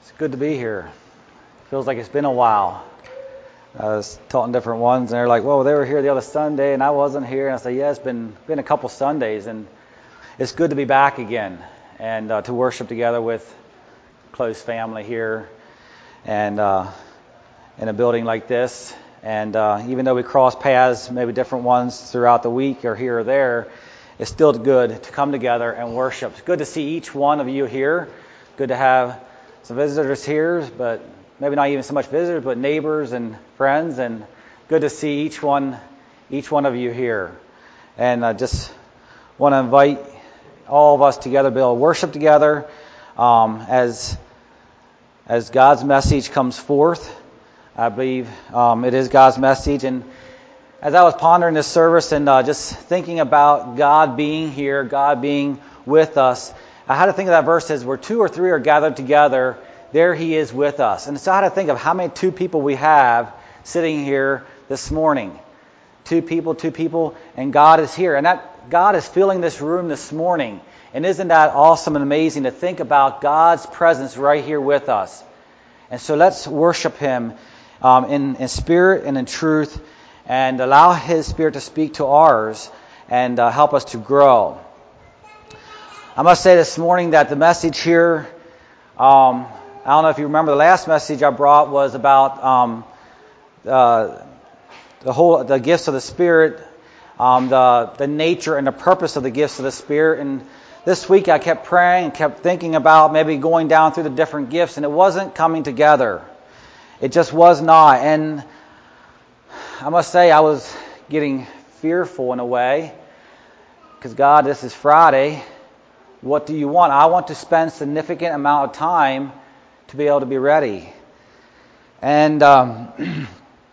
It's good to be here. Feels like it's been a while. I was talking to different ones, and they're like, well, they were here the other Sunday, and I wasn't here. And I said, yeah, it's been a couple Sundays, and it's good to be back again and to worship together with close family here and in a building like this. And even though we cross paths, maybe different ones throughout the week or here or there, it's still good to come together and worship. It's good to see each one of you here. Good to have some visitors here, but maybe not even so much visitors, but neighbors and friends. And good to see each one of you here. And I just want to invite all of us together to be able to worship together as God's message comes forth. I believe it is God's message. And as I was pondering this service and just thinking about God being here, God being with us, I had to think of that verse says, where two or three are gathered together, there He is with us. And so I had to think of how many two people we have sitting here this morning. Two people, and God is here. And that God is filling this room this morning. And isn't that awesome and amazing to think about God's presence right here with us? And so let's worship Him in spirit and in truth, and allow His Spirit to speak to ours and help us to grow. I must say this morning that the message here, I don't know if you remember, the last message I brought was about the gifts of the Spirit, the nature and the purpose of the gifts of the Spirit. And this week I kept praying and kept thinking about maybe going down through the different gifts, and it wasn't coming together. It just was not. And I must say I was getting fearful in a way, because God, this is Friday. What do you want? I want to spend a significant amount of time to be able to be ready. And a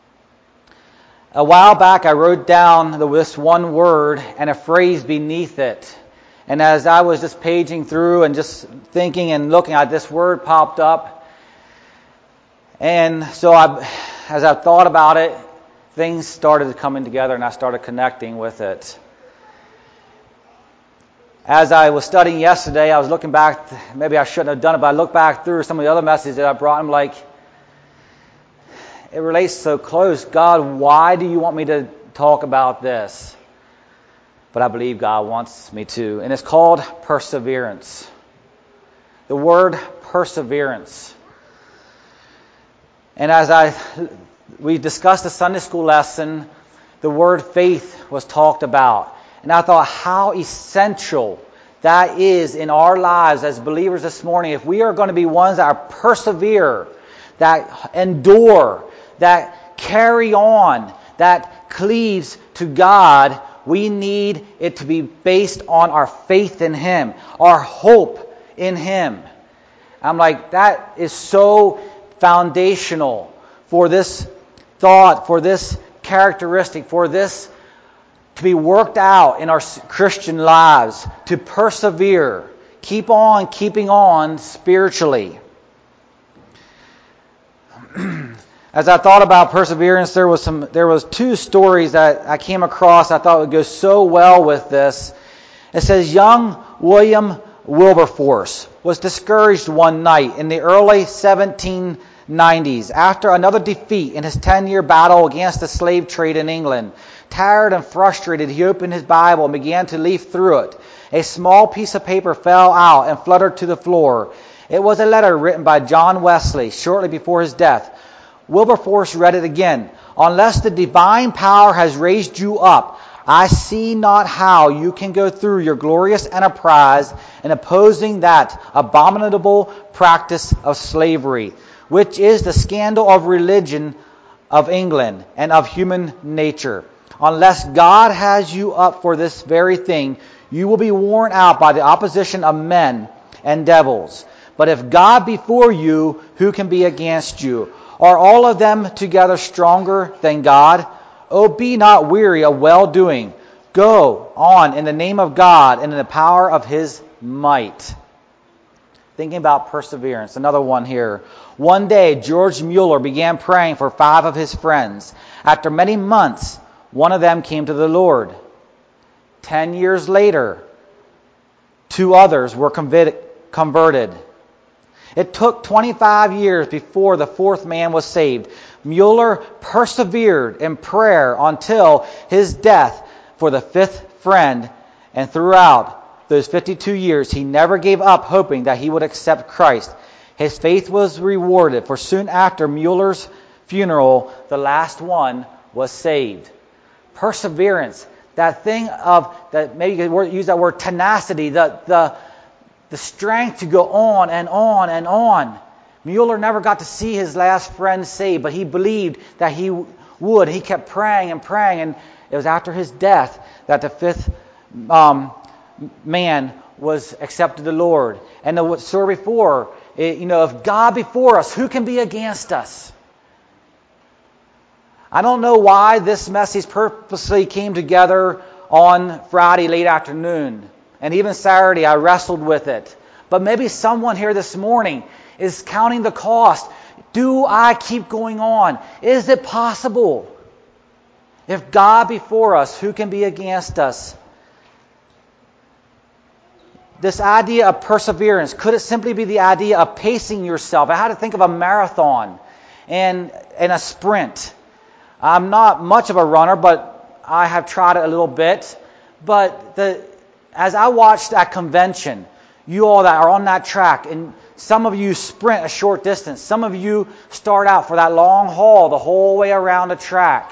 while back I wrote down this one word and a phrase beneath it. And as I was just paging through and just thinking and looking at this word popped up. And so as I thought about it, things started coming together and I started connecting with it. As I was studying yesterday, I was looking back, maybe I shouldn't have done it, but I looked back through some of the other messages that I brought, and I'm like, it relates so close. God, why do you want me to talk about this? But I believe God wants me to. And it's called perseverance. The word perseverance. And as we discussed the Sunday school lesson, the word faith was talked about. And I thought how essential that is in our lives as believers this morning. If we are going to be ones that persevere, that endure, that carry on, that cleaves to God, we need it to be based on our faith in Him, our hope in Him. I'm like, that is so foundational for this thought, for this characteristic, for this to be worked out in our Christian lives, to persevere, keep on keeping on spiritually. As I thought about perseverance, there was two stories that I came across I thought would go so well with this. It says young William Wilberforce was discouraged one night in the early 1790s after another defeat in his 10-year battle against the slave trade in England. Tired and frustrated, he opened his Bible and began to leaf through it. A small piece of paper fell out and fluttered to the floor. It was a letter written by John Wesley shortly before his death. Wilberforce read it again. Unless the divine power has raised you up, I see not how you can go through your glorious enterprise in opposing that abominable practice of slavery, which is the scandal of religion of England and of human nature. Unless God has you up for this very thing, you will be worn out by the opposition of men and devils. But if God be for you, who can be against you? Are all of them together stronger than God? Oh, be not weary of well-doing. Go on in the name of God and in the power of His might. Thinking about perseverance. Another one here. One day, George Mueller began praying for 5 of his friends. After many months, one of them came to the Lord. 10 years later, 2 others were converted. It took 25 years before the fourth man was saved. Mueller persevered in prayer until his death for the fifth friend, and throughout those 52 years, he never gave up hoping that he would accept Christ. His faith was rewarded, for soon after Mueller's funeral, the last one was saved. Perseverance, that thing of, that maybe you could use that word tenacity, the strength to go on and on and on. Mueller never got to see his last friend saved, but he believed that he would. He kept praying and praying, and it was after his death that the fifth man was accepted the Lord. And the story before, if God before us, who can be against us? I don't know why this message purposely came together on Friday late afternoon. And even Saturday I wrestled with it. But maybe someone here this morning is counting the cost. Do I keep going on? Is it possible? If God before us, who can be against us? This idea of perseverance, could it simply be the idea of pacing yourself? I had to think of a marathon and a sprint. I'm not much of a runner, but I have tried it a little bit. But as I watched that convention, you all that are on that track, and some of you sprint a short distance. Some of you start out for that long haul the whole way around the track.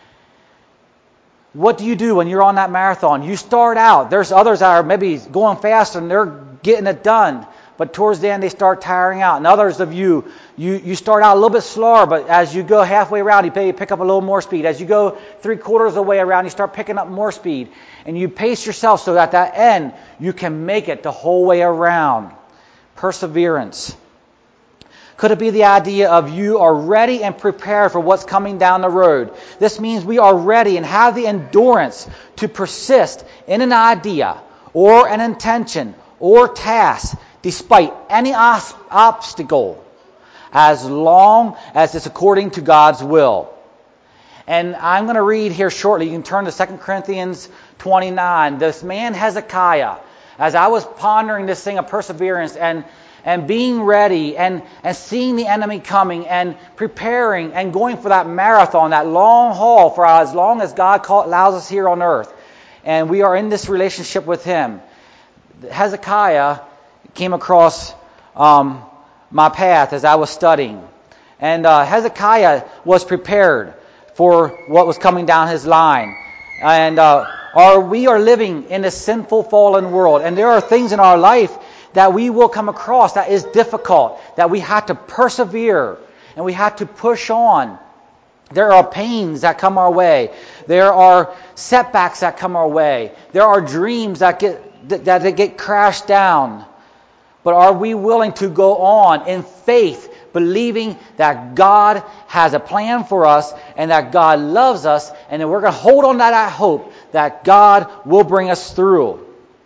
What do you do when you're on that marathon? You start out. There's others that are maybe going faster and they're getting it done. But towards the end, they start tiring out. And others of you start out a little bit slower, but as you go halfway around, you pick up a little more speed. As you go 3/4 of the way around, you start picking up more speed. And you pace yourself so that at that end, you can make it the whole way around. Perseverance. Could it be the idea of you are ready and prepared for what's coming down the road? This means we are ready and have the endurance to persist in an idea or an intention or task despite any obstacle, as long as it's according to God's will. And I'm going to read here shortly. You can turn to 2 Corinthians 29. This man Hezekiah, as I was pondering this thing of perseverance and being ready and seeing the enemy coming and preparing and going for that marathon, that long haul for as long as God allows us here on earth. And we are in this relationship with Him. Hezekiah came across my path as I was studying. And Hezekiah was prepared for what was coming down his line. And we are living in a sinful, fallen world. And there are things in our life that we will come across that is difficult, that we have to persevere and we have to push on. There are pains that come our way. There are setbacks that come our way. There are dreams that get crashed down. But are we willing to go on in faith, believing that God has a plan for us and that God loves us, and that we're going to hold on to that hope that God will bring us through?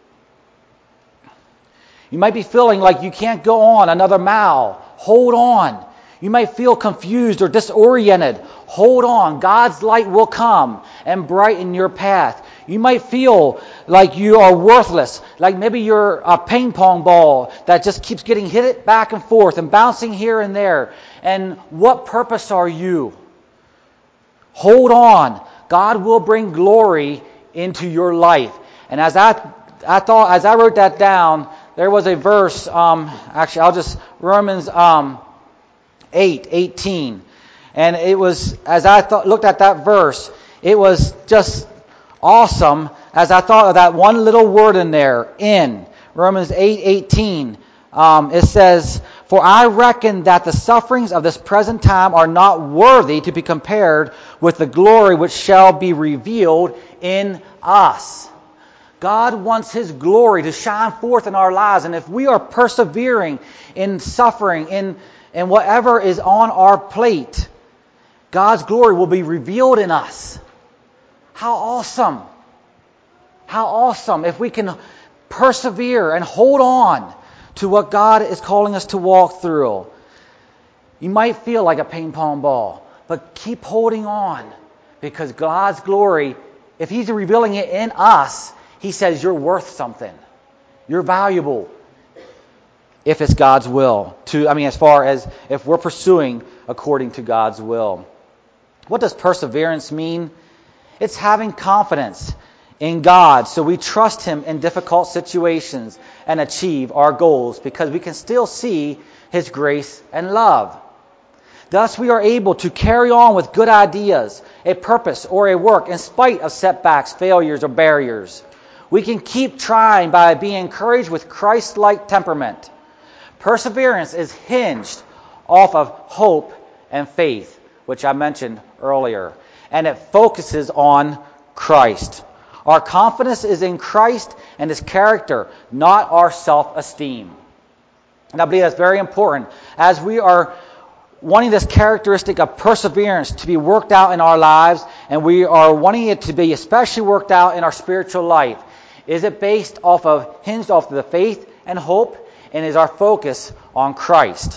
You might be feeling like you can't go on another mile. Hold on. You might feel confused or disoriented. Hold on. God's light will come and brighten your path. You might feel like you are worthless, like maybe you're a ping pong ball that just keeps getting hit back and forth and bouncing here and there. And what purpose are you? Hold on. God will bring glory into your life. And as I wrote that down, there was a verse, Romans 8:18. And it was, as I looked at that verse, it was just awesome as I thought of that one little word in there, in. Romans 8:18. It says, "For I reckon that the sufferings of this present time are not worthy to be compared with the glory which shall be revealed in us." God wants His glory to shine forth in our lives. And if we are persevering in suffering, in whatever is on our plate, God's glory will be revealed in us. How awesome. How awesome if we can persevere and hold on to what God is calling us to walk through. You might feel like a ping pong ball, but keep holding on, because God's glory, if He's revealing it in us, He says you're worth something. You're valuable. if it's God's will. As far as if we're pursuing according to God's will. What does perseverance mean? It's having confidence in God, so we trust Him in difficult situations and achieve our goals because we can still see His grace and love. Thus, we are able to carry on with good ideas, a purpose, or a work in spite of setbacks, failures, or barriers. We can keep trying by being encouraged with Christ-like temperament. Perseverance is hinged off of hope and faith, which I mentioned earlier, and it focuses on Christ. Our confidence is in Christ and His character, not our self-esteem. And I believe that's very important as we are wanting this characteristic of perseverance to be worked out in our lives, and we are wanting it to be especially worked out in our spiritual life. Is it hinged off of the faith and hope, and is our focus on Christ?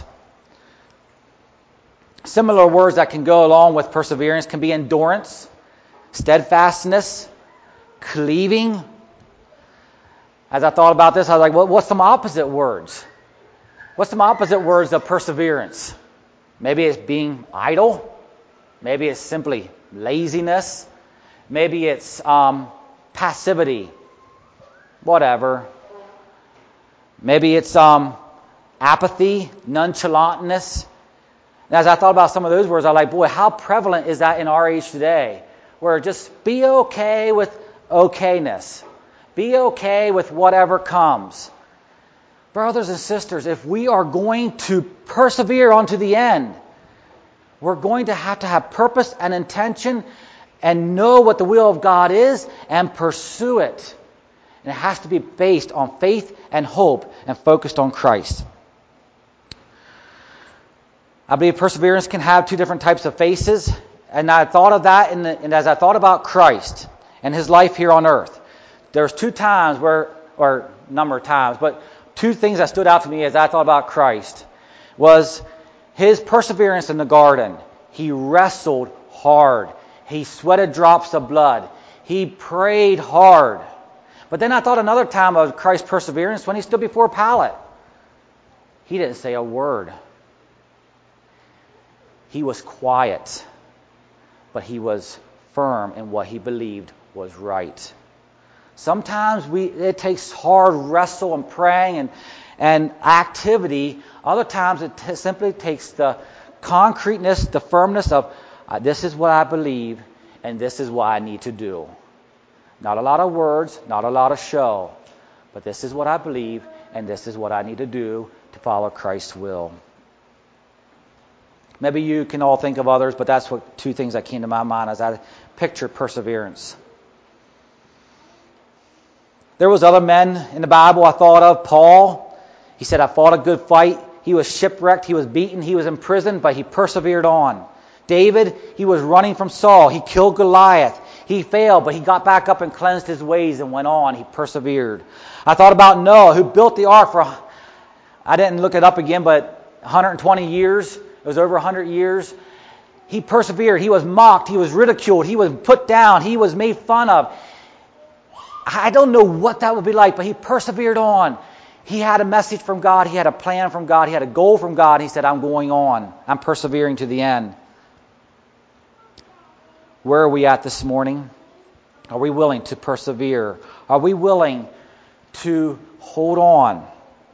Similar words that can go along with perseverance can be endurance, steadfastness, cleaving. As I thought about this, I was like, well, what's some opposite words? What's some opposite words of perseverance? Maybe it's being idle. Maybe it's simply laziness. Maybe it's passivity. Whatever. Maybe it's apathy, nonchalantness. And as I thought about some of those words, I was like, boy, how prevalent is that in our age today? Where just be okay with okayness. Be okay with whatever comes. Brothers and sisters, if we are going to persevere onto the end, we're going to have purpose and intention and know what the will of God is and pursue it. And it has to be based on faith and hope and focused on Christ. I believe perseverance can have two different types of faces. And I thought of that, and as I thought about Christ and His life here on earth, there's two times or number of times, but two things that stood out to me as I thought about Christ was His perseverance in the garden. He wrestled hard. He sweated drops of blood. He prayed hard. But then I thought another time of Christ's perseverance when He stood before Pilate. He didn't say a word. He was quiet, but he was firm in what he believed was right. Sometimes it takes hard wrestle and praying and activity. Other times it simply takes the concreteness, the firmness of this is what I believe and this is what I need to do. Not a lot of words, not a lot of show, but this is what I believe and this is what I need to do to follow Christ's will. Maybe you can all think of others, but that's what two things that came to my mind as I pictured perseverance. There was other men in the Bible I thought of. Paul, he said, I fought a good fight. He was shipwrecked, he was beaten, he was imprisoned, but he persevered on. David, he was running from Saul. He killed Goliath. He failed, but he got back up and cleansed his ways and went on. He persevered. I thought about Noah, who built the ark for, I didn't look it up again, but 120 years. It was over 100 years. He persevered. He was mocked. He was ridiculed. He was put down. He was made fun of. I don't know what that would be like, but he persevered on. He had a message from God. He had a plan from God. He had a goal from God. He said, I'm going on. I'm persevering to the end. Where are we at this morning? Are we willing to persevere? Are we willing to hold on?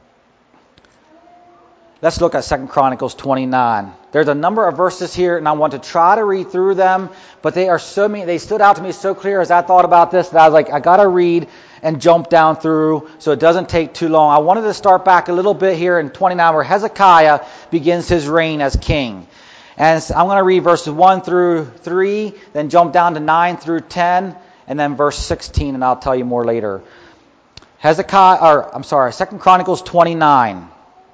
Let's look at 2 Chronicles 29. There's a number of verses here, and I want to try to read through them, but they are so many. They stood out to me so clear as I thought about this that I was like, I got to read and jump down through so it doesn't take too long. I wanted to start back a little bit here in 29 where Hezekiah begins his reign as king. And I'm going to read verses 1 through 3, then jump down to 9 through 10, and then verse 16, and I'll tell you more later. 2 Chronicles 29.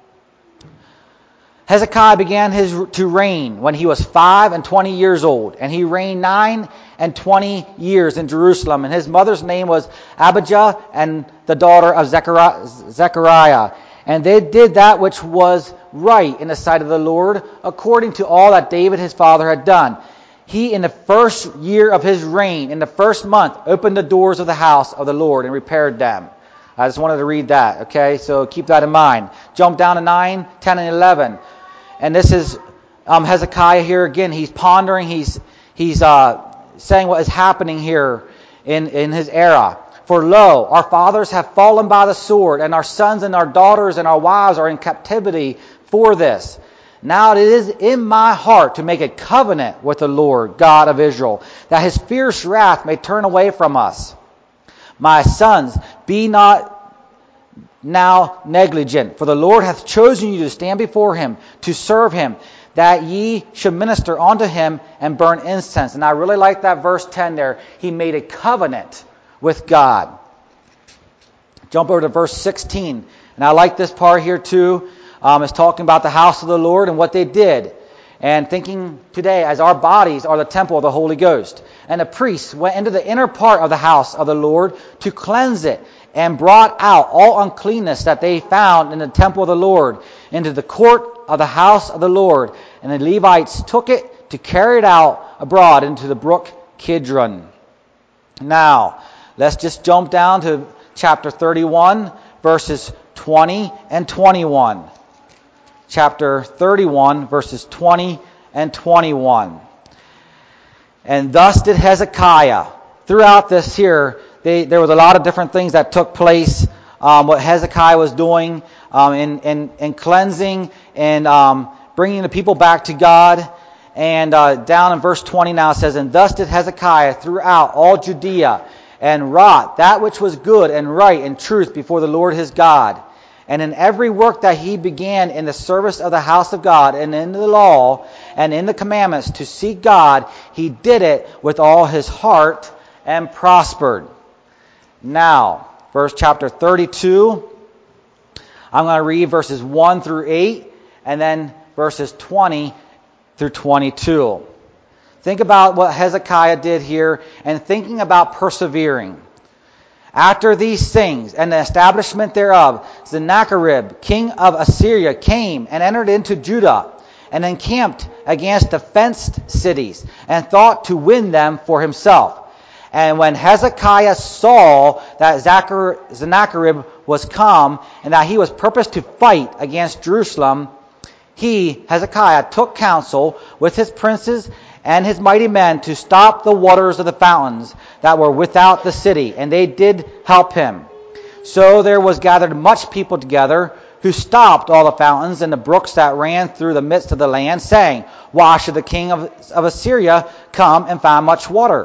Hezekiah began to reign when he was 25 years old, and he reigned 29 years in Jerusalem. And his mother's name was Abijah, and the daughter of Zechariah. And they did that which was right in the sight of the Lord, according to all that David his father had done. He, in the first year of his reign, in the first month, opened the doors of the house of the Lord and repaired them. I just wanted to read that, okay? So keep that in mind. Jump down to 9, 10, and 11. And this is Hezekiah here again. He's pondering. He's saying what is happening here in his era. For lo, our fathers have fallen by the sword, and our sons and our daughters and our wives are in captivity for this. Now it is in my heart to make a covenant with the Lord God of Israel, that his fierce wrath may turn away from us. My sons, be not now negligent, for the Lord hath chosen you to stand before him, to serve him, that ye should minister unto him and burn incense. And I really like that verse 10 there. He made a covenant with God. Jump over to verse 16. And I like this part here too. It's talking about the house of the Lord and what they did. And thinking today as our bodies are the temple of the Holy Ghost. And the priests went into the inner part of the house of the Lord to cleanse it, and brought out all uncleanness that they found in the temple of the Lord into the court of the house of the Lord. And the Levites took it to carry it out abroad into the brook Kidron. Now, let's just jump down to chapter 31, verses 20 and 21. Chapter 31, verses 20 and 21. And thus did Hezekiah. Throughout this here, there was a lot of different things that took place. What Hezekiah was doing in cleansing and bringing the people back to God. And down in verse 20 now it says, And thus did Hezekiah throughout all Judea, and wrought that which was good and right and truth before the Lord his God. And in every work that he began in the service of the house of God, and in the law, and in the commandments to seek God, he did it with all his heart and prospered. Now, verse chapter 32, I'm going to read verses 1 through 8, and then verses 20 through 22. Think about what Hezekiah did here, and thinking about persevering. After these things, and the establishment thereof, Sennacherib, king of Assyria, came and entered into Judah, and encamped against the fenced cities, and thought to win them for himself. And when Hezekiah saw that Sennacherib was come, and that he was purposed to fight against Jerusalem, he, Hezekiah, took counsel with his princes and his mighty men to stop the waters of the fountains that were without the city, and they did help him. So there was gathered much people together, who stopped all the fountains and the brooks that ran through the midst of the land, saying, Why should the king of Assyria come and find much water?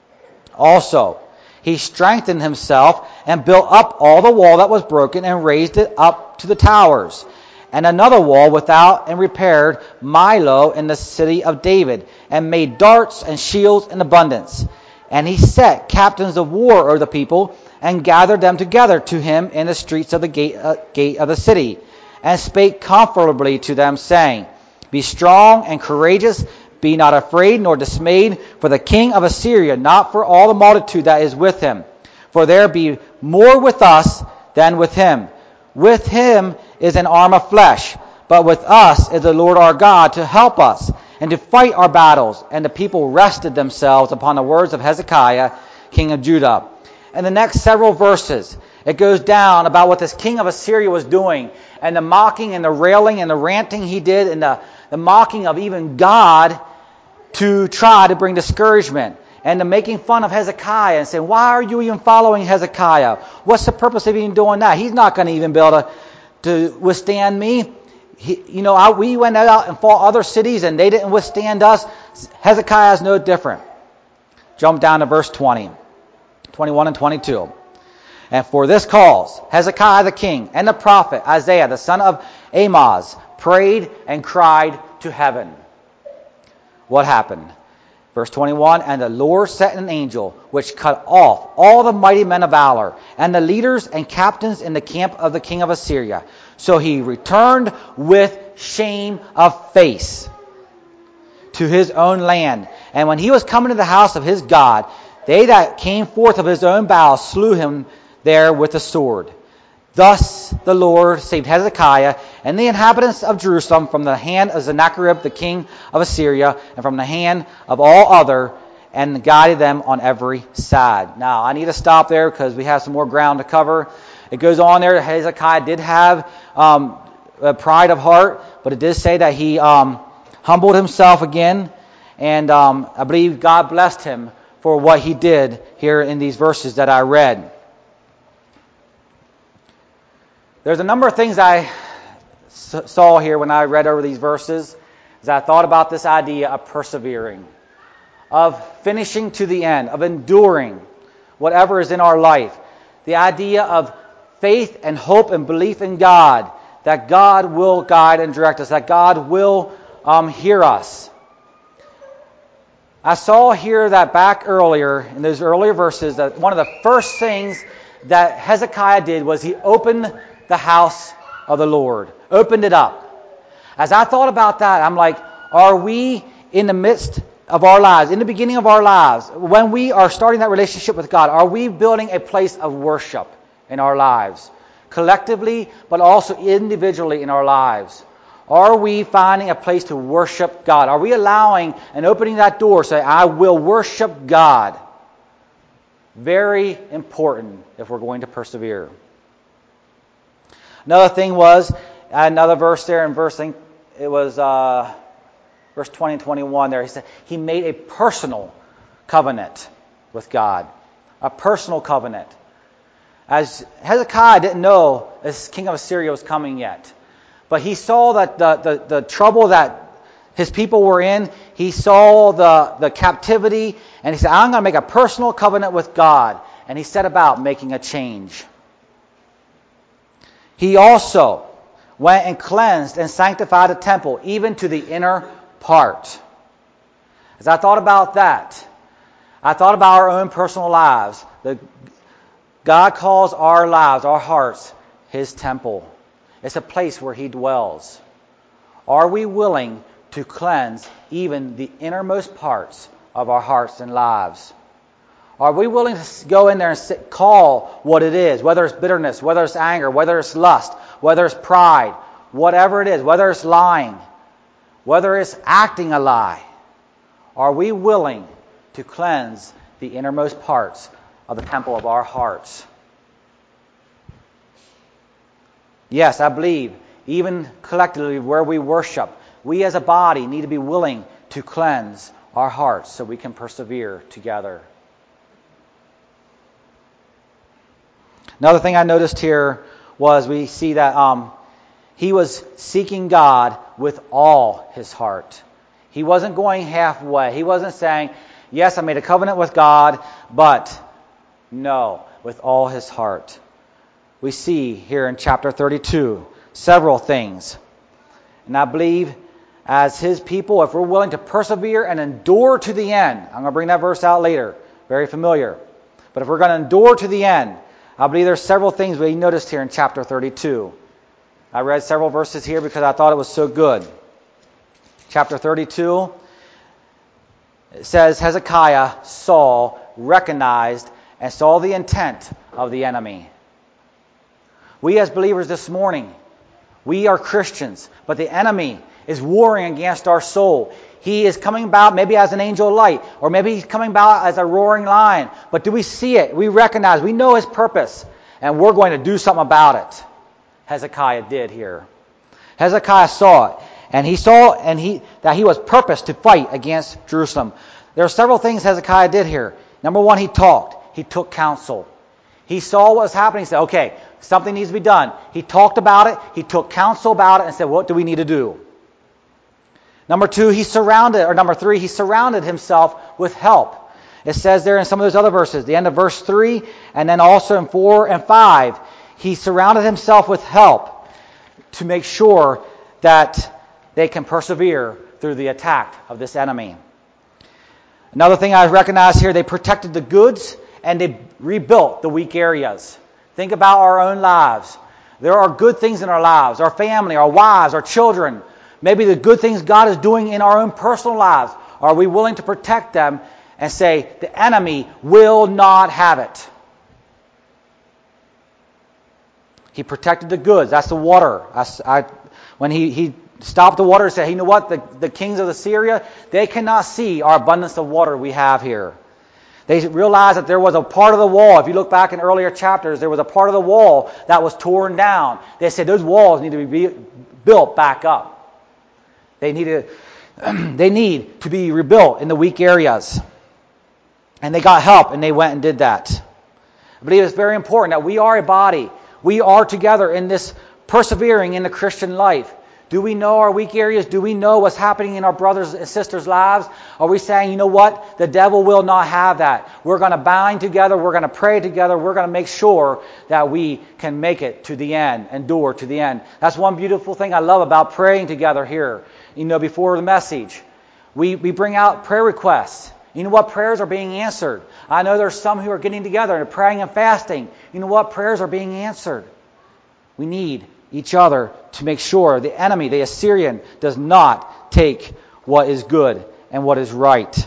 Also, he strengthened himself and built up all the wall that was broken, and raised it up to the towers. And another wall without, and repaired Milo in the city of David, and made darts and shields in abundance. And he set captains of war over the people, and gathered them together to him in the streets of the gate of the city, and spake comfortably to them, saying, Be strong and courageous, be not afraid nor dismayed, for the king of Assyria, not for all the multitude that is with him. For there be more with us than with him. With him is an arm of flesh, but with us is the Lord our God to help us, and to fight our battles. And the people rested themselves upon the words of Hezekiah, king of Judah. And the next several verses, it goes down about what this king of Assyria was doing, and the mocking and the railing and the ranting he did, and the mocking of even God to try to bring discouragement, and the making fun of Hezekiah and saying, why are you even following Hezekiah? What's the purpose of even doing that? He's not going to even be able to withstand me. We went out and fought other cities and they didn't withstand us. Hezekiah is no different. Jump down to verse 20, 21 and 22. And for this cause, Hezekiah the king and the prophet Isaiah the son of Amoz prayed and cried to heaven. What happened? Verse 21, And the Lord sent an angel, which cut off all the mighty men of valor, and the leaders and captains in the camp of the king of Assyria. So he returned with shame of face to his own land. And when he was coming to the house of his God, they that came forth of his own bowels slew him there with a sword. Thus the Lord saved Hezekiah and the inhabitants of Jerusalem from the hand of Sennacherib the king of Assyria, and from the hand of all other, and guided them on every side. Now, I need to stop there because we have some more ground to cover. It goes on there, Hezekiah did have a pride of heart, but it does say that he humbled himself again, and I believe God blessed him for what he did here in these verses that I read. There's a number of things I saw here when I read over these verses, as I thought about this idea of persevering, of finishing to the end, of enduring whatever is in our life. The idea of faith and hope and belief in God, that God will guide and direct us, that God will hear us. I saw here that back earlier, in those earlier verses, that one of the first things that Hezekiah did was he opened the house of the Lord. Opened it up. As I thought about that, I'm like, are we in the midst of our lives, in the beginning of our lives, when we are starting that relationship with God, are we building a place of worship in our lives? Collectively, but also individually in our lives. Are we finding a place to worship God? Are we allowing and opening that door, say, I will worship God? Very important if we're going to persevere. Another thing was, another verse there in verse 20 and 21 there, he said, he made a personal covenant with God. A personal covenant. As Hezekiah didn't know this king of Assyria was coming yet. But he saw that the trouble that his people were in, he saw the captivity, and he said, I'm going to make a personal covenant with God. And he set about making a change. He also went and cleansed and sanctified the temple, even to the inner part. As I thought about that, I thought about our own personal lives. God calls our lives, our hearts, His temple. It's a place where He dwells. Are we willing to cleanse even the innermost parts of our hearts and lives? Are we willing to go in there and call what it is, whether it's bitterness, whether it's anger, whether it's lust, whether it's pride, whatever it is, whether it's lying, whether it's acting a lie? Are we willing to cleanse the innermost parts of the temple of our hearts? Yes, I believe, even collectively where we worship, we as a body need to be willing to cleanse our hearts so we can persevere together. Another thing I noticed here was we see that he was seeking God with all his heart. He wasn't going halfway. He wasn't saying, yes, I made a covenant with God, but no, with all his heart. We see here in chapter 32 several things. And I believe as his people, if we're willing to persevere and endure to the end, I'm going to bring that verse out later, very familiar. But if we're going to endure to the end, I believe there's several things we noticed here in chapter 32. I read several verses here because I thought it was so good. Chapter 32, it says, Hezekiah saw, recognized, and saw the intent of the enemy. We as believers this morning, we are Christians, but the enemy is warring against our soul. He is coming about maybe as an angel of light, or maybe he's coming about as a roaring lion. But do we see it? We recognize, we know his purpose, and we're going to do something about it. Hezekiah did here. Hezekiah saw it, and he saw that he was purposed to fight against Jerusalem. There are several things Hezekiah did here. Number one, he talked. He took counsel. He saw what was happening. He said, okay, something needs to be done. He talked about it. He took counsel about it and said, what do we need to do? Number three, he surrounded himself with help. It says there in some of those other verses, the end of verse 3, and then also in 4 and 5, he surrounded himself with help to make sure that they can persevere through the attack of this enemy. Another thing I recognize here, they protected the goods and they rebuilt the weak areas. Think about our own lives. There are good things in our lives, our family, our wives, our children. Maybe the good things God is doing in our own personal lives. Are we willing to protect them and say, the enemy will not have it? He protected the goods. That's the water. When he stopped the water and said, you know what? The kings of Assyria, they cannot see our abundance of water we have here. They realized that there was a part of the wall. If you look back in earlier chapters, there was a part of the wall that was torn down. They said those walls need to be built back up. They need to be rebuilt in the weak areas. And they got help, and they went and did that. I believe it's very important that we are a body. We are together in this persevering in the Christian life. Do we know our weak areas? Do we know what's happening in our brothers and sisters' lives? Are we saying, you know what? The devil will not have that. We're going to bind together. We're going to pray together. We're going to make sure that we can make it to the end, endure to the end. That's one beautiful thing I love about praying together here. Before the message, we bring out prayer requests. You know what? Prayers are being answered. I know there's some who are getting together and praying and fasting. You know what? Prayers are being answered. We need each other to make sure the enemy, the Assyrian, does not take what is good and what is right.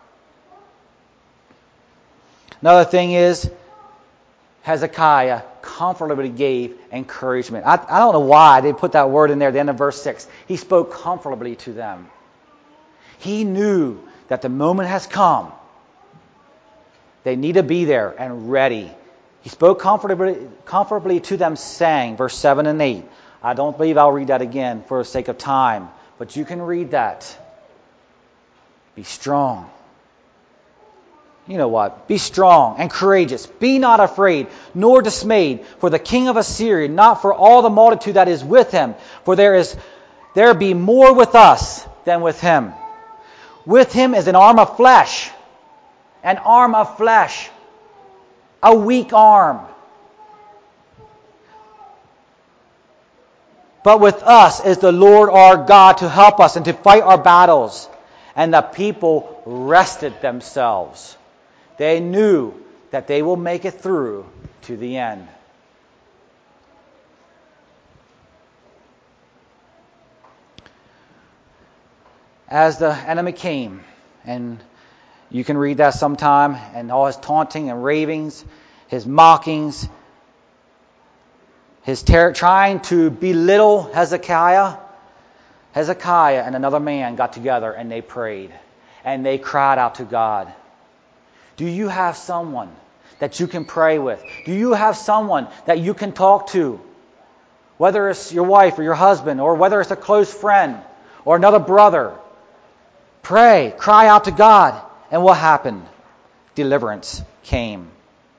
Another thing is, Hezekiah comfortably gave encouragement. I don't know why they put that word in there at the end of verse 6. He spoke comfortably to them. He knew that the moment has come. They need to be there and ready. He spoke comfortably to them, saying, verse 7 and 8. I don't believe I'll read that again for the sake of time, but you can read that. Be strong. You know what? Be strong and courageous. Be not afraid, nor dismayed, for the king of Assyria, not for all the multitude that is with him, for there be more with us than with him. With him is an arm of flesh. An arm of flesh. A weak arm. But with us is the Lord our God to help us and to fight our battles. And the people rested themselves. They knew that they will make it through to the end. As the enemy came, and you can read that sometime, and all his taunting and ravings, his mockings, his trying to belittle Hezekiah. Hezekiah and another man got together and they prayed. And they cried out to God. Do you have someone that you can pray with? Do you have someone that you can talk to? Whether it's your wife or your husband, or whether it's a close friend or another brother. Pray, cry out to God. And what happened? Deliverance came.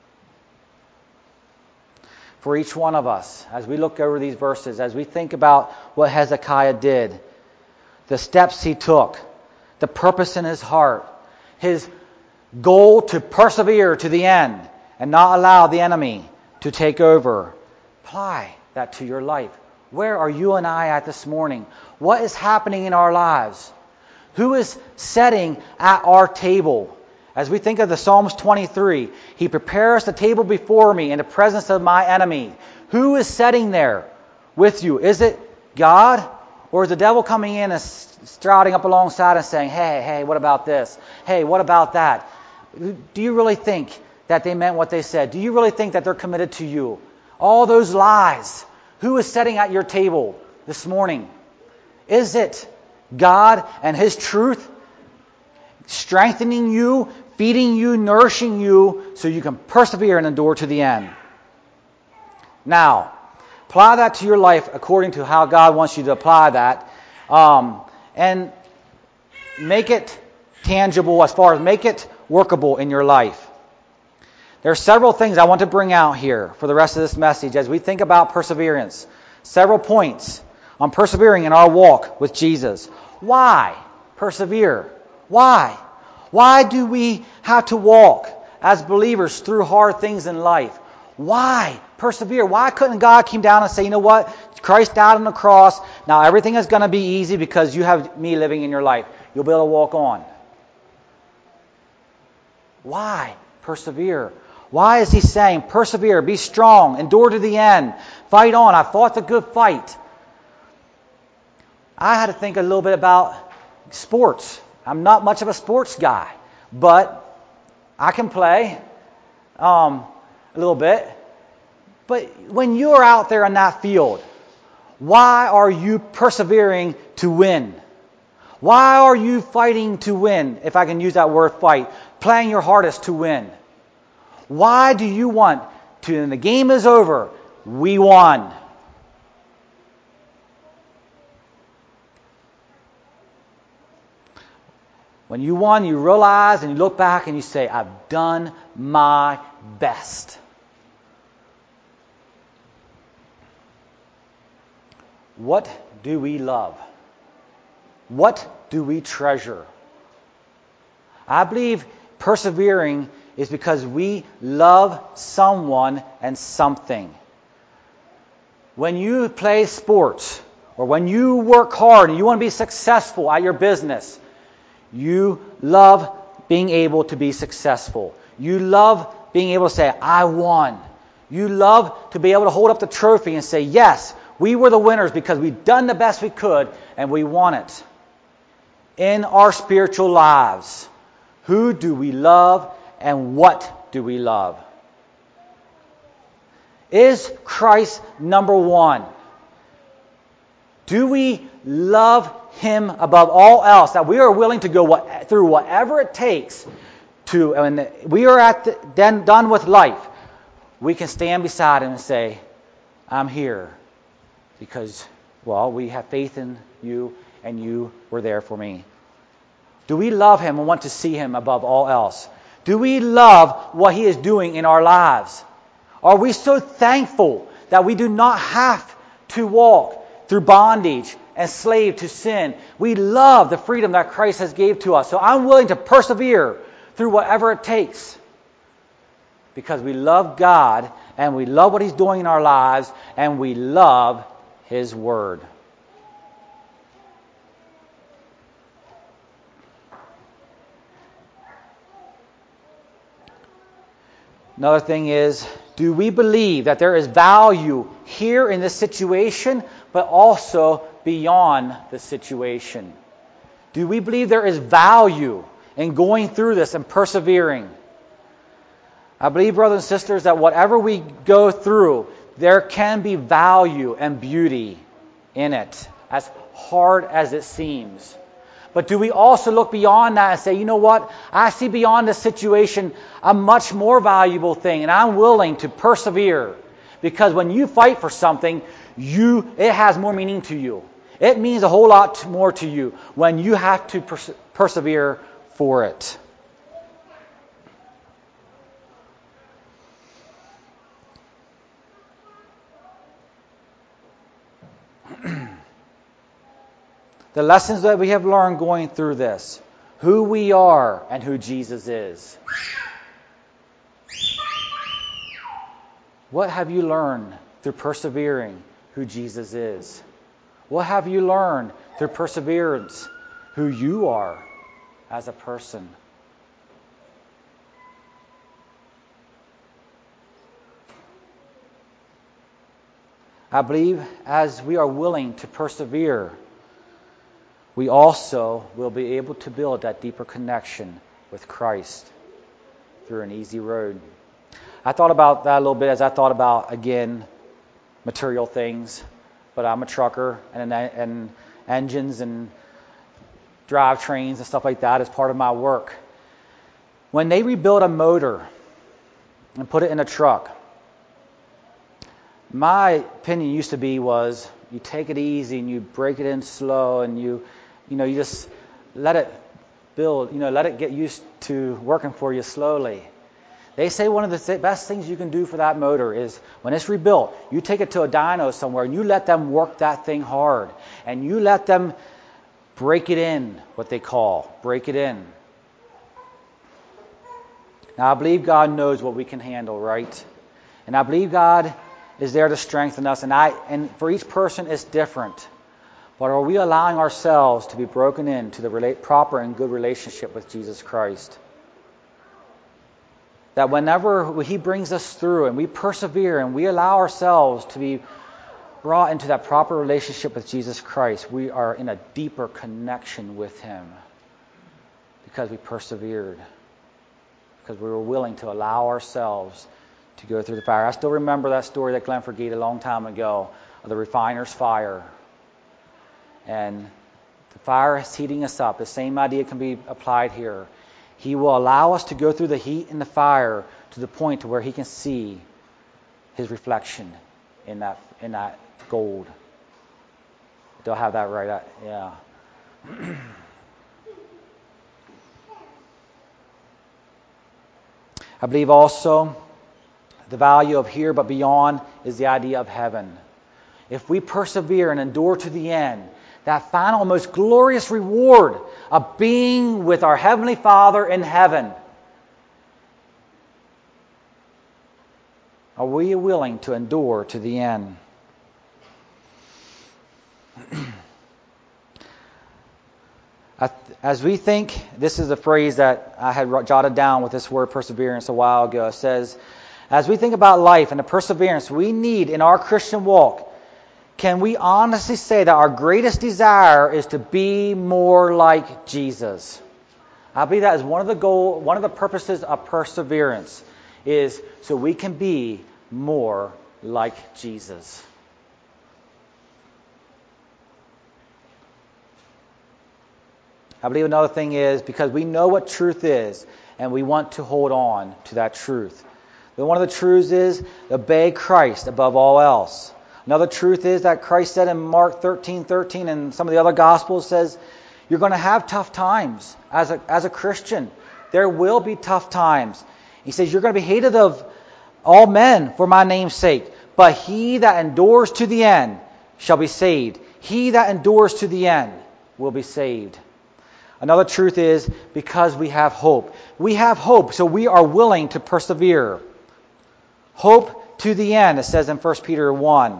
For each one of us, as we look over these verses, as we think about what Hezekiah did, the steps he took, the purpose in his heart, his goal to persevere to the end and not allow the enemy to take over. Apply that to your life. Where are you and I at this morning? What is happening in our lives? Who is sitting at our table? As we think of the Psalms 23, He prepares the table before me in the presence of my enemy. Who is sitting there with you? Is it God? Or is the devil coming in and striding up alongside and saying, hey, what about this? Hey, what about that? Do you really think that they meant what they said? Do you really think that they're committed to you? All those lies. Who is sitting at your table this morning? Is it God and His truth strengthening you, feeding you, nourishing you so you can persevere and endure to the end? Now, apply that to your life according to how God wants you to apply that. And make it tangible as far as make it workable in your life. There are several things I want to bring out here for the rest of this message as we think about perseverance. Several points on persevering in our walk with Jesus. Why persevere? Why? Why do we have to walk as believers through hard things in life? Why persevere? Why couldn't God come down and say, you know what? Christ died on the cross. Now everything is going to be easy because you have me living in your life. You'll be able to walk on. Why persevere? Why is He saying, persevere, be strong, endure to the end, fight on, I fought the good fight? I had to think a little bit about sports. I'm not much of a sports guy, but I can play a little bit. But when you're out there in that field, why are you persevering to win? Why are you fighting to win, if I can use that word fight? playing your hardest to win? Why do you want to, when the game is over, we won? When you won, you realize and you look back and you say, I've done my best. What do we love? What do we treasure? I believe persevering is because we love someone and something. When you play sports or when you work hard and you want to be successful at your business, you love being able to be successful. You love being able to say, I won. You love to be able to hold up the trophy and say, yes, we were the winners because we've done the best we could and we won it. In our spiritual lives, who do we love and what do we love? Is Christ number one? Do we love Him above all else, that we are willing to go through whatever it takes to, when we are done with life, we can stand beside Him and say, I'm here because, well, we have faith in you and you were there for me. Do we love Him and want to see Him above all else? Do we love what He is doing in our lives? Are we so thankful that we do not have to walk through bondage, enslaved to sin? We love the freedom that Christ has gave to us. So I'm willing to persevere through whatever it takes because we love God and we love what He's doing in our lives and we love His Word. Another thing is, do we believe that there is value here in this situation, but also beyond the situation? Do we believe there is value in going through this and persevering? I believe, brothers and sisters, that whatever we go through, there can be value and beauty in it, as hard as it seems. But do we also look beyond that and say, you know what? I see beyond this situation a much more valuable thing, and I'm willing to persevere. Because when you fight for something, it has more meaning to you. It means a whole lot more to you when you have to persevere for it. The lessons that we have learned going through this, who we are and who Jesus is. What have you learned through persevering who Jesus is? What have you learned through perseverance who you are as a person? I believe as we are willing to persevere, we also will be able to build that deeper connection with Christ through an easy road. I thought about that a little bit as I thought about, again, material things. But I'm a trucker, and engines and drivetrains and stuff like that is part of my work. When they rebuild a motor and put it in a truck, my opinion used to be was you take it easy and you break it in slow and you just let it build, let it get used to working for you slowly. They say one of the best things you can do for that motor is when it's rebuilt, you take it to a dyno somewhere and you let them work that thing hard. And you let them break it in, what they call, break it in. Now, I believe God knows what we can handle, right? And I believe God is there to strengthen us. And for each person, it's different. But are we allowing ourselves to be broken into the proper and good relationship with Jesus Christ? That whenever He brings us through and we persevere and we allow ourselves to be brought into that proper relationship with Jesus Christ, we are in a deeper connection with Him because we persevered, because we were willing to allow ourselves to go through the fire. I still remember that story that Glenn forgave a long time ago of the refiner's fire. And the fire is heating us up. The same idea can be applied here. He will allow us to go through the heat and the fire to the point to where He can see His reflection in that gold. Do I have that right? Yeah. I believe also the value of here but beyond is the idea of heaven. If we persevere and endure to the end, that final most glorious reward of being with our Heavenly Father in heaven, are we willing to endure to the end? As we think, this is a phrase that I had jotted down with this word perseverance a while ago. It says, as we think about life and the perseverance we need in our Christian walk, can we honestly say that our greatest desire is to be more like Jesus? I believe that is one of the purposes of perseverance, is so we can be more like Jesus. I believe another thing is because we know what truth is and we want to hold on to that truth. But one of the truths is obey Christ above all else. Another truth is that Christ said in Mark 13:13 and some of the other Gospels says, you're going to have tough times as a Christian. There will be tough times. He says, you're going to be hated of all men for my name's sake, but he that endures to the end shall be saved. He that endures to the end will be saved. Another truth is because we have hope. We have hope, so we are willing to persevere. Hope to the end, it says in 1 Peter 1.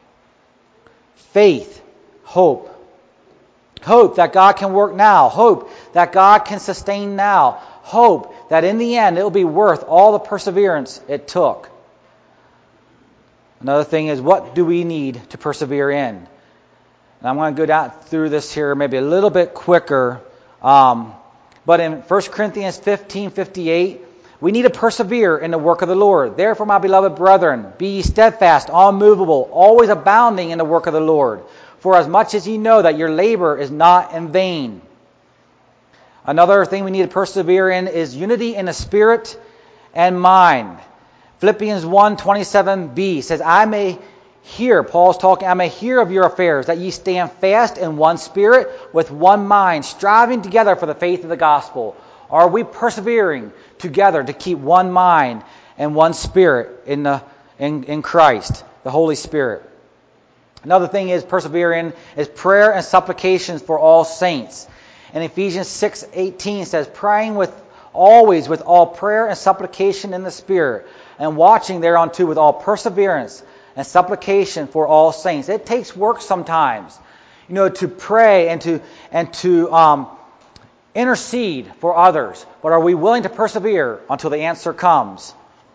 Faith, hope. Hope that God can work now. Hope that God can sustain now. Hope that in the end it will be worth all the perseverance it took. Another thing is, what do we need to persevere in? And I'm going to go down through this here maybe a little bit quicker. But in 1 Corinthians 15:58, we need to persevere in the work of the Lord. Therefore, my beloved brethren, be ye steadfast, unmovable, always abounding in the work of the Lord. For as much as ye know that your labor is not in vain. Another thing we need to persevere in is unity in the spirit and mind. Philippians 1:27b says, I may hear, Paul's talking, I may hear of your affairs, that ye stand fast in one spirit, with one mind, striving together for the faith of the gospel. Are we persevering together to keep one mind and one spirit in Christ, the Holy Spirit? Another thing is persevering is prayer and supplications for all saints. And Ephesians 6:18 says, praying always with all prayer and supplication in the Spirit, and watching thereunto with all perseverance and supplication for all saints. It takes work sometimes, to pray and to intercede for others. But are we willing to persevere until the answer comes?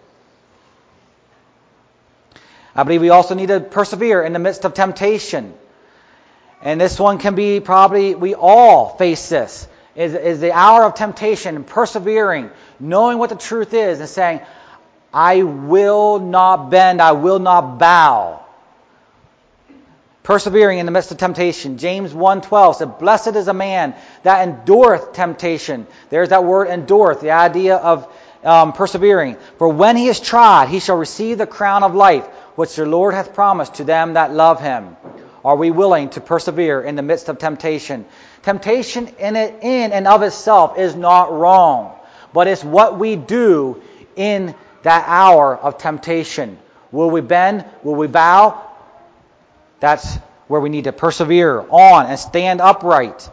I believe we also need to persevere in the midst of temptation. And this one can be probably, we all face this, is the hour of temptation, and persevering, knowing what the truth is, and saying, I will not bend, I will not bow. Persevering in the midst of temptation. James 1:12 said, blessed is a man that endureth temptation. There's that word endureth, the idea of persevering. For when he is tried, he shall receive the crown of life, which the Lord hath promised to them that love him. Are we willing to persevere in the midst of temptation? Temptation in and of itself is not wrong, but it's what we do in that hour of temptation. Will we bend? Will we bow? That's where we need to persevere on and stand upright.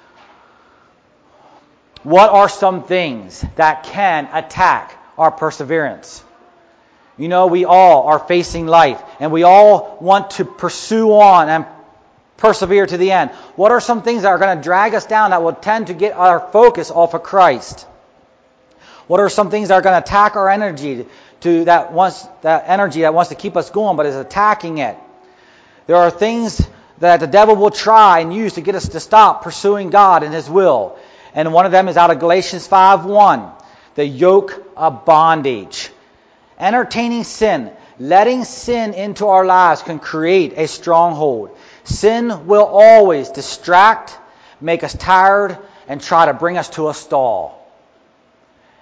What are some things that can attack our perseverance? We all are facing life, and we all want to pursue on and persevere to the end. What are some things that are going to drag us down that will tend to get our focus off of Christ? What are some things that are going to attack our energy, that energy that wants to keep us going but is attacking it? There are things that the devil will try and use to get us to stop pursuing God and His will. And one of them is out of Galatians 5:1, the yoke of bondage. Entertaining sin, letting sin into our lives can create a stronghold. Sin will always distract, make us tired, and try to bring us to a stall.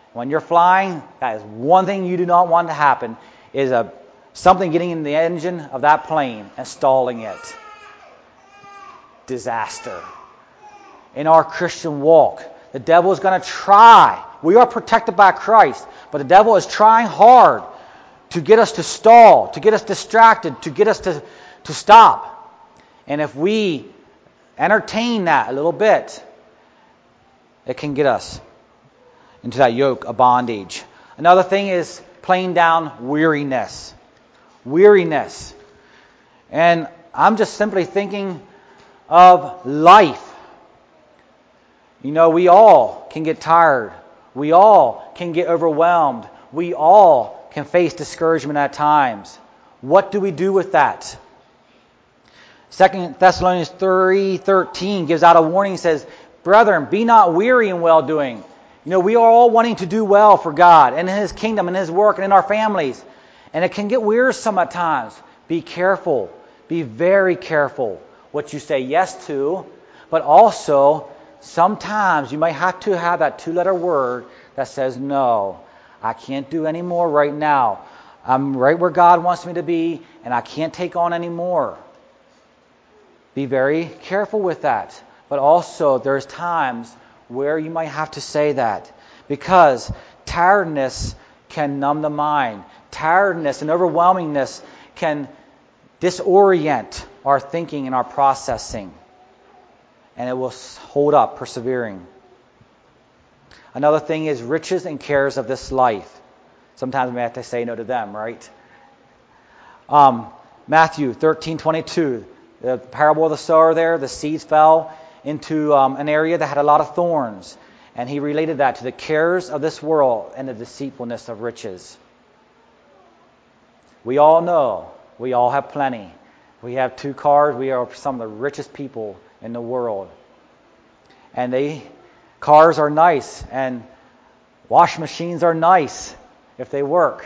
When you're flying, that is one thing you do not want to happen, is something getting in the engine of that plane and stalling it. Disaster. In our Christian walk, the devil is going to try. We are protected by Christ, but the devil is trying hard to get us to stall, to get us distracted, to get us to stop. And if we entertain that a little bit, it can get us into that yoke of bondage. Another thing is playing down weariness. Weariness. And I'm just simply thinking of life. You know, we all can get tired. We all can get overwhelmed. We all can face discouragement at times. What do we do with that? 2 Thessalonians 3:13 gives out a warning. It says, "Brethren, be not weary in well-doing." You know, we are all wanting to do well for God and in His kingdom and His work and in our families. And it can get wearisome at times. Be careful. Be very careful what you say yes to. But also, sometimes you might have to have that 2-letter word that says, no, I can't do any more right now. I'm right where God wants me to be, and I can't take on any more. Be very careful with that. But also, there's times where you might have to say that, because tiredness can numb the mind. Tiredness and overwhelmingness can disorient our thinking and our processing, and it will hold up persevering. Another thing is riches and cares of this life. Sometimes we have to say no to them, right? Matthew 13:22, the parable of the sower there, the seeds fell into an area that had a lot of thorns. And he related that to the cares of this world and the deceitfulness of riches. We all know, we all have plenty. We have 2 cars. We are some of the richest people in the world. And cars are nice, and washing machines are nice if they work.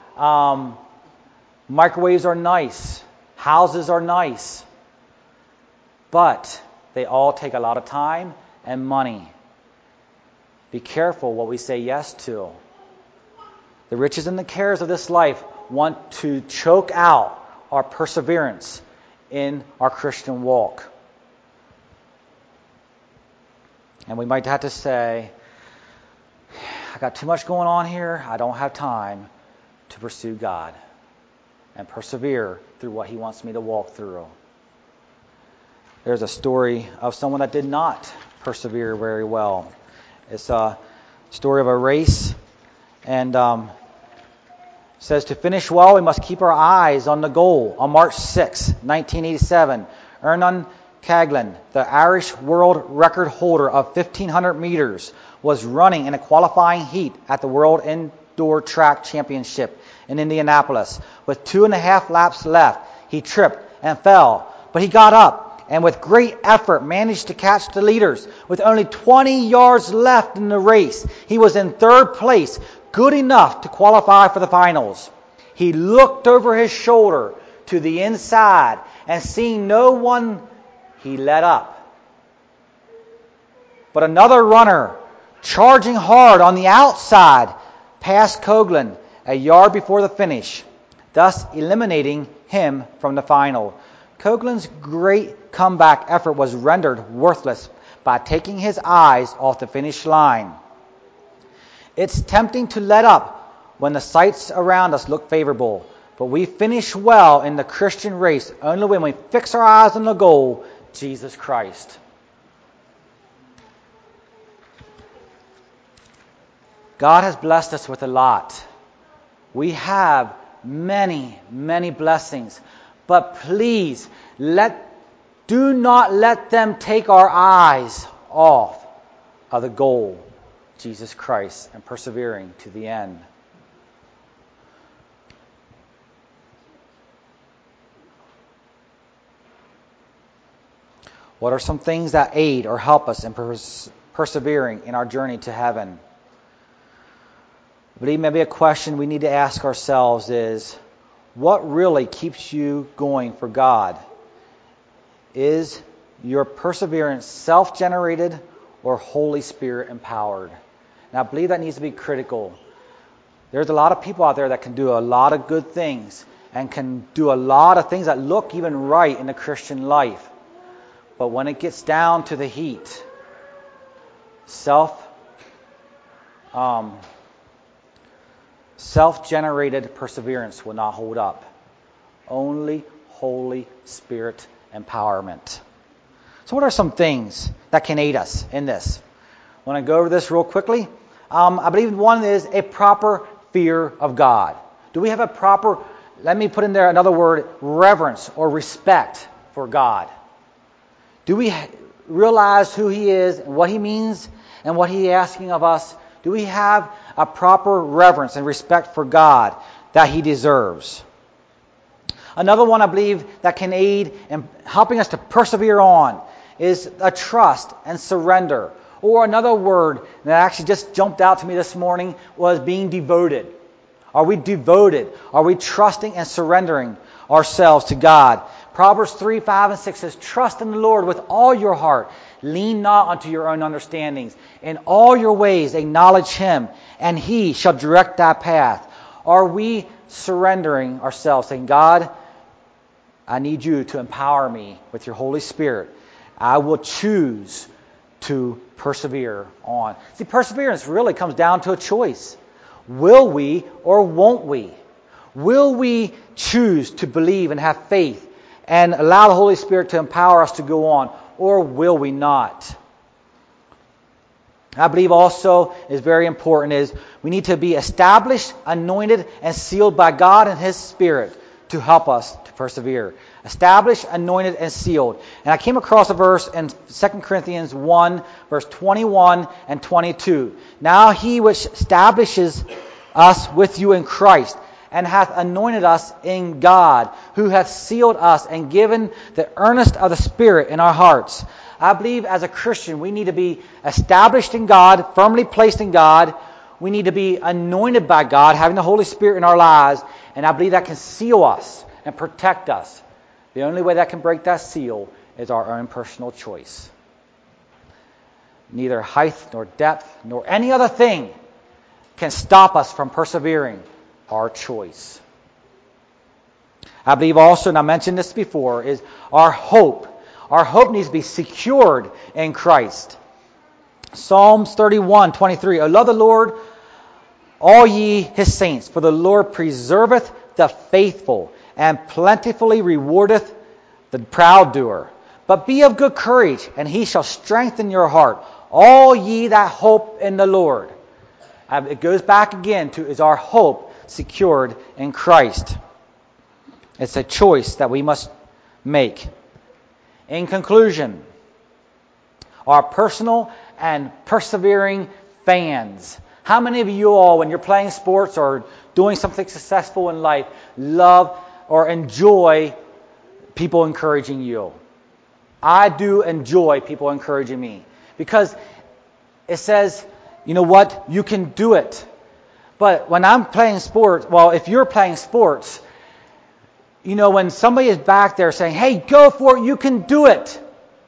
Microwaves are nice. Houses are nice. But they all take a lot of time and money. Be careful what we say yes to. The riches and the cares of this life want to choke out our perseverance in our Christian walk. And we might have to say, I got too much going on here. I don't have time to pursue God and persevere through what He wants me to walk through. There's a story of someone that did not persevere very well. It's a story of a race, and it says, to finish well, we must keep our eyes on the goal. On March 6, 1987, Ernan Caglin, the Irish world record holder of 1,500 meters, was running in a qualifying heat at the World Indoor Track Championship in Indianapolis. With 2.5 laps left, he tripped and fell, but he got up and with great effort managed to catch the leaders. With only 20 yards left in the race, he was in 3rd place, good enough to qualify for the finals. He looked over his shoulder to the inside, and seeing no one, he let up. But another runner, charging hard on the outside, passed Coghlan a yard before the finish, thus eliminating him from the final. Coghlan's great comeback effort was rendered worthless by taking his eyes off the finish line. It's tempting to let up when the sights around us look favorable, but we finish well in the Christian race only when we fix our eyes on the goal, Jesus Christ. God has blessed us with a lot. We have many, many blessings. But please, do not let them take our eyes off of the goal, Jesus Christ, and persevering to the end. What are some things that aid or help us in persevering in our journey to heaven? I believe maybe a question we need to ask ourselves is, what really keeps you going for God? Is your perseverance self-generated or Holy Spirit empowered? And I believe that needs to be critical. There's a lot of people out there that can do a lot of good things and can do a lot of things that look even right in the Christian life. But when it gets down to the heat, self-generated perseverance will not hold up. Only Holy Spirit empowerment. So what are some things that can aid us in this? I want to go over this real quickly. I believe one is a proper fear of God. Do we have a proper, let me put in there another word, reverence or respect for God? Do we realize who He is and what He means and what He is asking of us? Do we have a proper reverence and respect for God that He deserves? Another one I believe that can aid in helping us to persevere on is a trust and surrender. Or another word that actually just jumped out to me this morning was being devoted. Are we devoted? Are we trusting and surrendering ourselves to God? Proverbs 3, 5, and 6 says, trust in the Lord with all your heart. Lean not unto your own understandings. In all your ways acknowledge Him, and He shall direct thy path. Are we surrendering ourselves, saying, God, I need you to empower me with your Holy Spirit. I will choose to persevere on. See, perseverance really comes down to a choice. Will we or won't we? Will we choose to believe and have faith and allow the Holy Spirit to empower us to go on, or will we not? I believe also is very important is we need to be established, anointed, and sealed by God and His Spirit to help us to persevere. Established, anointed, and sealed. And I came across a verse in 2 Corinthians 1, verse 21 and 22. Now He which establishes us with you in Christ, and hath anointed us in God, who hath sealed us and given the earnest of the Spirit in our hearts. I believe as a Christian we need to be established in God, firmly placed in God. We need to be anointed by God, having the Holy Spirit in our lives, and I believe that can seal us and protect us. The only way that can break that seal is our own personal choice. Neither height nor depth nor any other thing can stop us from persevering. Our choice. I believe also, and I mentioned this before, is our hope. Our hope needs to be secured in Christ. Psalms 31:23. O love the Lord, all ye His saints, for the Lord preserveth the faithful, and plentifully rewardeth the proud doer. But be of good courage, and He shall strengthen your heart, all ye that hope in the Lord. It goes back again to, is our hope secured in Christ? It's a choice that we must make. In conclusion, our personal and persevering fans. How many of you all, when you're playing sports or doing something successful in life, love or enjoy people encouraging you? I do enjoy people encouraging me because it says, you know what, you can do it. But when I'm playing sports, well, if you're playing sports, you know, when somebody is back there saying, hey, go for it, you can do it.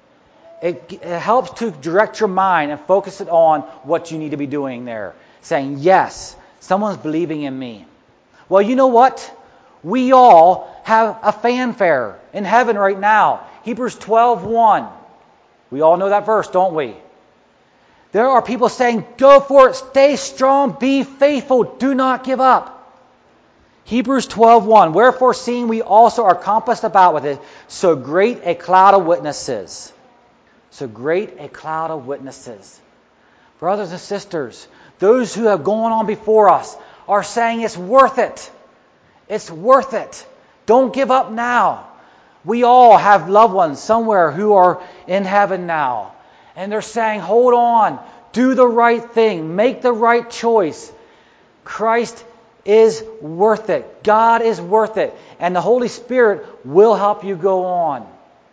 It helps to direct your mind and focus it on what you need to be doing there. Saying, yes, someone's believing in me. Well, you know what? We all have a fanfare in heaven right now. Hebrews 12:1. We all know that verse, don't we? There are people saying, go for it, stay strong, be faithful, do not give up. Hebrews 12:1. Wherefore, seeing we also are compassed about with it, so great a cloud of witnesses. So great a cloud of witnesses. Brothers and sisters, those who have gone on before us are saying it's worth it. It's worth it. Don't give up now. We all have loved ones somewhere who are in heaven now. And they're saying, hold on, do the right thing, make the right choice. Christ is worth it. God is worth it. And the Holy Spirit will help you go on.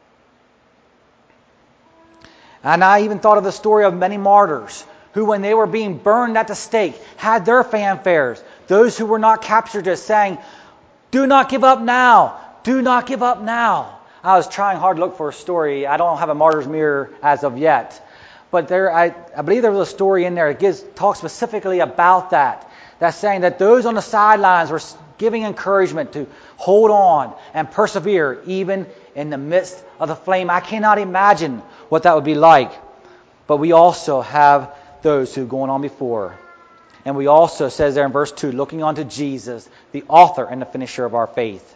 And I even thought of the story of many martyrs who, when they were being burned at the stake, had their fanfares. Those who were not captured just saying, do not give up now. Do not give up now. I was trying hard to look for a story. I don't have a martyr's mirror as of yet. but I believe there was a story in there that talks specifically about that. That's saying that those on the sidelines were giving encouragement to hold on and persevere even in the midst of the flame. I cannot imagine what that would be like. But we also have those who have gone on before. And we also, says there in verse 2, looking unto Jesus, the author and the finisher of our faith.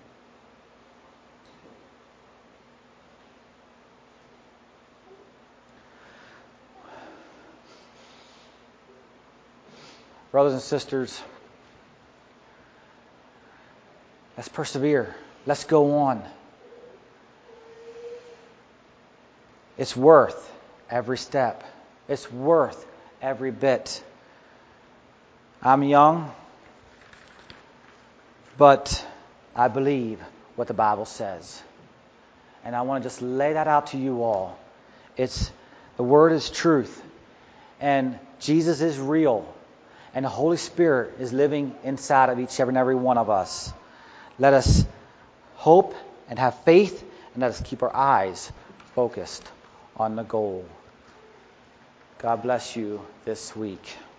Brothers and sisters, let's persevere. Let's go on. It's worth every step. It's worth every bit. I'm young, but I believe what the Bible says. And I want to just lay that out to you all. The Word is truth. And Jesus is real. And the Holy Spirit is living inside of each and every one of us. Let us hope and have faith, and let us keep our eyes focused on the goal. God bless you this week.